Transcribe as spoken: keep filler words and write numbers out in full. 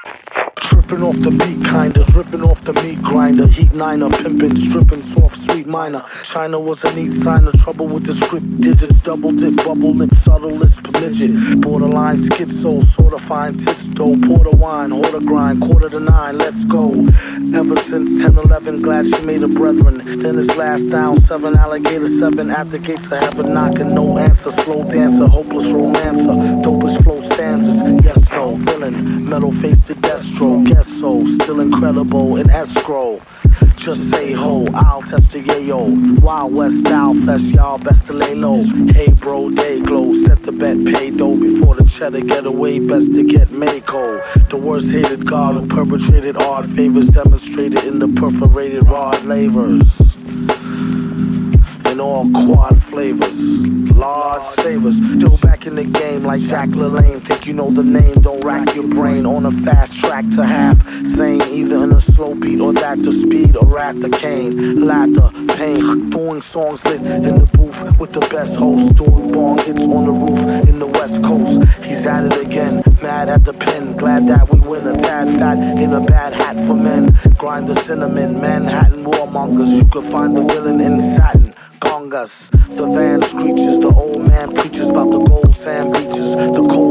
Tripping off the beat, kinda, ripping off the meat grinder. Heat niner, pimping, stripping, soft, sweet minor. China was a neat sign of trouble with the script digits. Double dip, bubble lip, subtlest midget. Borderline schizo, sorta fine tits though. Porter wine, order grind, quarter to nine, let's go. Ever since ten eleven, glad she made a brethren. Then it's last down, seven alligator, seven at the gates of heaven knocking. No answer, slow dancer, hopeless romancer. Dopest flow stanzas, yes no, villain. Metal face to Destro, guess so. Still incredible in escrow. Just say ho, I'll test the yayo. Wild West style fest, y'all best to lay low. Hey bro, day glow, set the bet, pay dough. Before the cheddar get away, best to get Mako. The worst hated god who perpetrated odd favors demonstrated in the perforated rod lavers. In all quad flavors, large savers. Still back in the game like Jack LaLanne. Think you know the name, don't rack your brain. On a fast track to half sane, either in a slow beat or that to speed or at the cane. Laughter, pain, doing songs lit in the booth with the best host. Doing bong hits on the roof in the west coast. He's at it again, mad at the pen. Glad that we win a tad fat in a bad hat for men. Grind the cinnamon, Manhattan warmongers. You could find the villain in satin. Congas, the van screeches, the old man preaches about the gold sand beaches, the cold